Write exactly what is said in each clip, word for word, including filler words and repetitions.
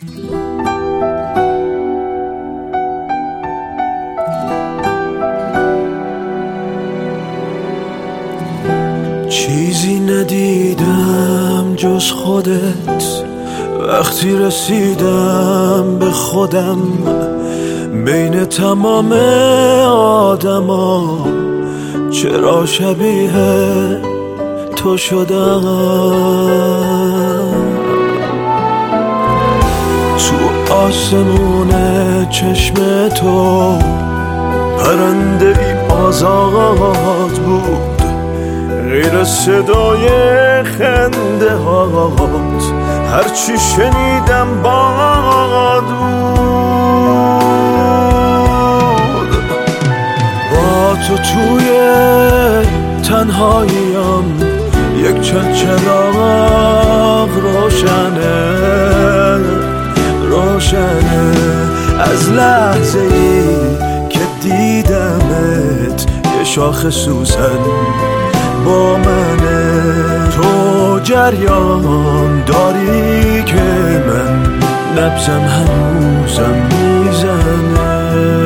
چیزی ندیدم جز خودت وقتی رسیدم به خودم، بین تمام آدما چرا شبیه تو شدم. تو آسمون چشم تو پرنده ای آزاد بود، غیر صدای خنده هات هرچی شنیدم باد بود. با تو توی تنهاییم یک چند چراغ روشنه روشنه از لحظه ای که دیدمت یه شاخ سوسن با منه. تو جریان داری که من نبضم هنوزم میزنه.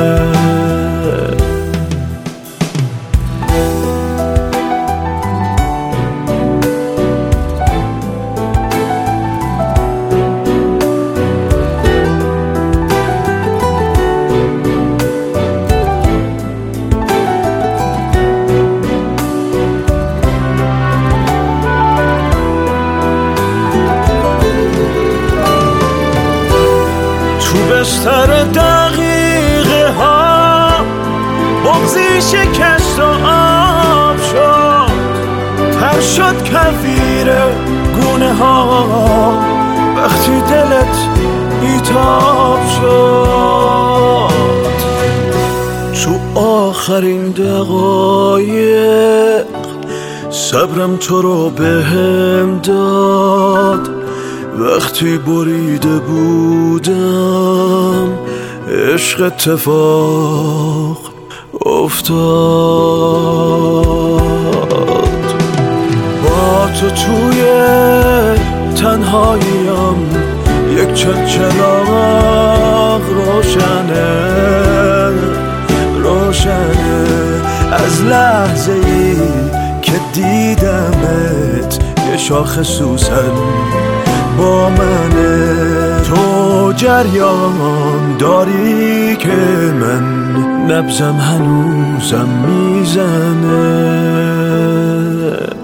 بستر دقیقه ها بغضی شکست و آب شد، تر شد کفیر گونه ها وقتی دلت بیتاب شد. تو آخرین دقایق صبرم تو رو بهم داد، وقتی بریده بودم عشق اتفاق افتاد. با تو توی تنهاییم یک چند چراغ روشنه روشنه از لحظه ای که دیدمت یه شاخ سوسن با منه. تو جریان داری که من نبضم هنوزم میزنه.